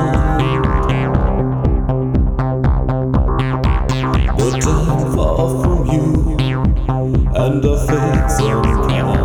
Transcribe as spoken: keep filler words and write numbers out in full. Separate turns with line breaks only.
But I'm far from you, and I feel some kind.